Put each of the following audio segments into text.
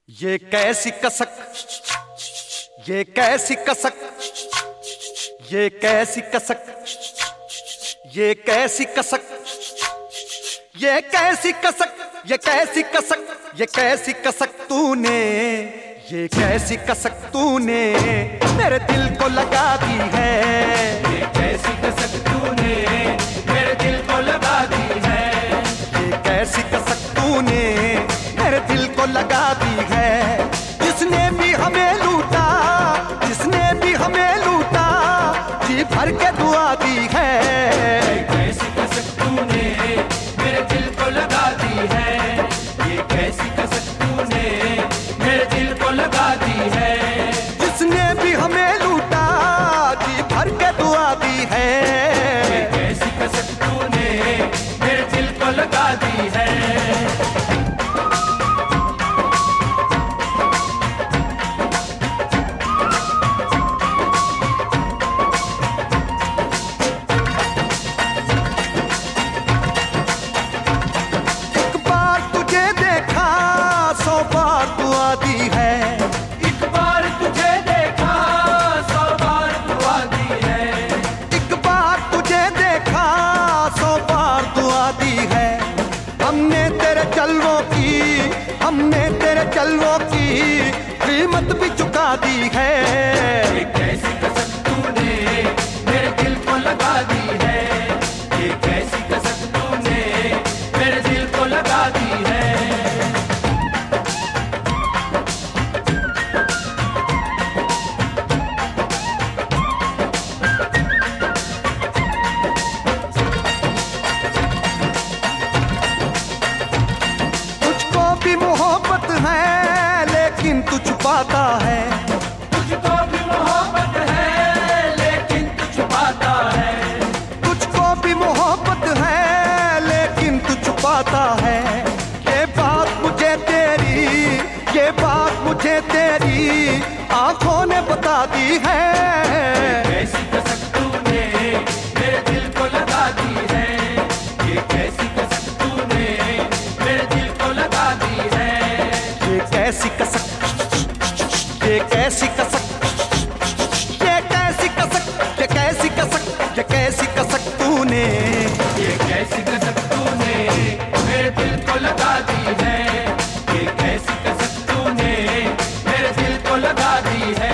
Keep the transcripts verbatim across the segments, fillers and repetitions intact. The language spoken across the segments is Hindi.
ये कैसी कसक, ये कैसी कसक, ये कैसी कसक, ये कैसी कसक, ये कैसी कसक, ये कैसी कसक, ये कैसी कसक तूने, ये कैसी कसक तूने मेरे दिल को लगा दी है। ये कैसी कसक तूने मेरे दिल को लगा दी है। ये कैसी कसक तूने मेरे दिल को लगा दी है। जिसने भी हमें लूटा, जिसने भी हमें लूटा, जी भर के दुआ दी है। ये कैसी कसक तूने मेरे दिल को लगा दी है। ये कैसी कसक तूने मेरे दिल को लगा दी है। जिसने भी हमें लूटा, जी भर के दुआ दी है। ये कैसी कसक तूने मेरे दिल को लगा दी है। दी है एक बार तुझे देखा सौ बार दुआ दी है। एक बार तुझे देखा सौ बार दुआ दी है। हमने तेरे चलवों की, हमने तेरे चलवों की कीमत भी चुका दी है। ये कैसी कसक तूने मेरे दिल को लगा दी है। ये कैसी कसक तूने मेरे दिल को लगा दी है। मोहब्बत है लेकिन तू छुपाता है। तुझको भी मोहब्बत है लेकिन तू छुपाता है। तुझको भी मोहब्बत है लेकिन तू छुपाता है। ये बात मुझे तेरी, ये बात मुझे तेरी आंखों ने बता दी है। कैसी कसक तूने मेरे दिल को लगा दी है। ये कैसी कसक तूने मेरे दिल को लगा दी है। ये कैसी कसक, ये कैसी कसक, ये कैसी कसक, ये कैसी कसक, ये कैसी कसक तूने, ये कैसी कसक तूने मेरे दिल को लगा दी है। ये कैसी कसक तूने मेरे दिल को लगा दी है।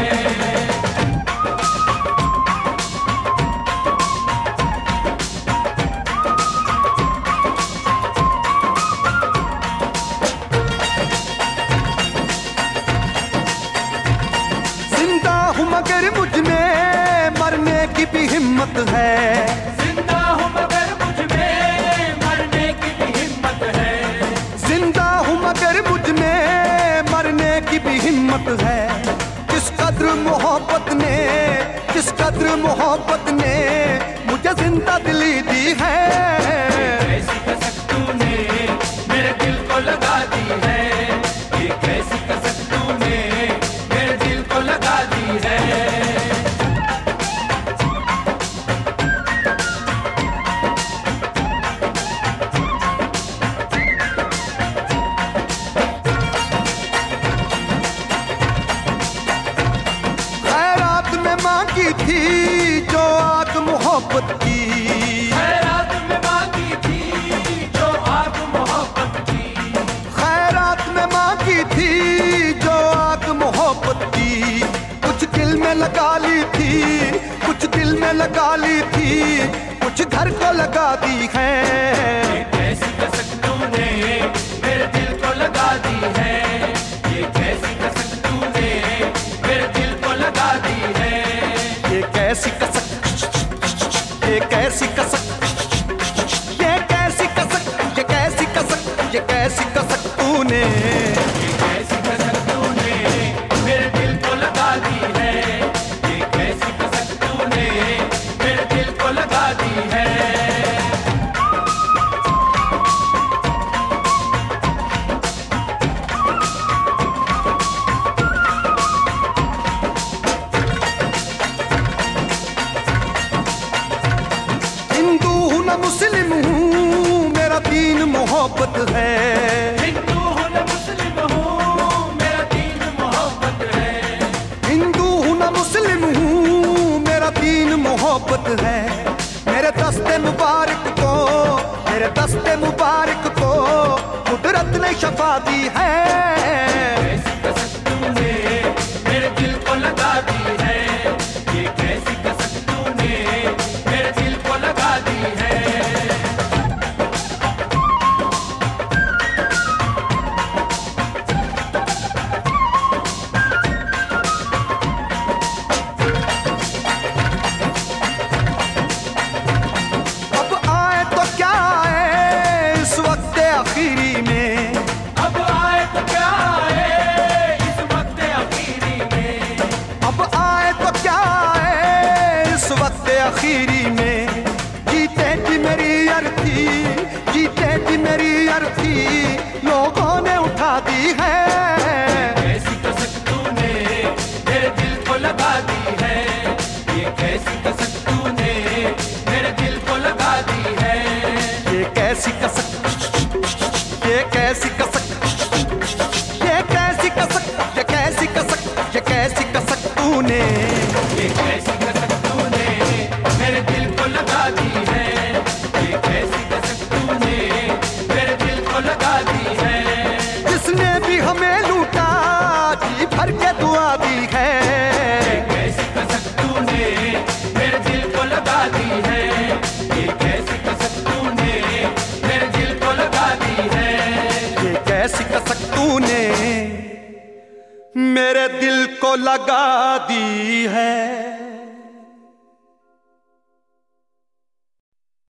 मगर मुझ में मरने की भी हिम्मत है। जिंदा हूँ मगर मुझ में मरने की भी हिम्मत है। जिंदा हूँ मगर मुझ में मरने की भी हिम्मत है। किस कद्र मोहब्बत ने, किस कद्र मोहब्बत ने मुझे जिंदा दिली दी है। कैसी कसक तूने मेरे दिल को लगा दी है। ये कैसी कसक तूने मेरे दिल को लगा दी है। खैरात में मांगी थी जो आग मोहब्बत की। खैरात में मांगी थी जो आग मोहब्बत की। खैरात में मांगी थी जो आग मोहब्बत की। कुछ दिल में लगा ली थी, कुछ दिल में लगा ली थी, कुछ घर को लगा दी है। ये कैसी कसक तूने मेरे दिल को लगा दी है। ये कैसी कसक तूने मेरे दिल को लगा दी है। ये कैसी कसक, ये कैसी कसक, ये कैसी कसक, ये कैसी कसक, ये कैसी कसक तूने, ये कैसी कसक तूने मेरे दिल को लगा दी है। ये कैसी कसक तूने मेरे दिल को लगा दी है। मोहब्बत है। मेरे दस्ते मुबारक को, मेरे दस्ते मुबारक को कुदरत ने शफा दी है। कैसी कसक तूने मेरे दिल को लगा दी है, ये कैसी कसक तूने मेरे दिल को लगा दी है। आखिरी में अब आए तो क्या आए इस वक्त आखिरी में, अब आए तो क्या आए इस वक्त आखिरी में। जीते जी मेरी अर्थी, जीते जी मेरी अर्थी लोगों ने उठा दी है। कैसी कसक तूने मेरे दिल को लगा दी है, ये कैसी कसक तूने मेरे दिल को लगा दी है। ये कैसी कसक, ये कैसी कसक, ये कैसी कसक, ये कैसी कसक, ये कैसी कसक तूने, ये कैसी कसक तूने मेरे दिल को लगा दी है, ये कैसी कसक तूने मेरे दिल को लगा दी है। जिसने भी हमें लूटा जी भर के दुआ दी है। ये कैसी कसक तूने मेरे दिल को लगा दी है, ये कैसी कसक तूने मेरे दिल को लगा दी है। ये कैसी कसक तूने मेरे दिल को लगा दी है।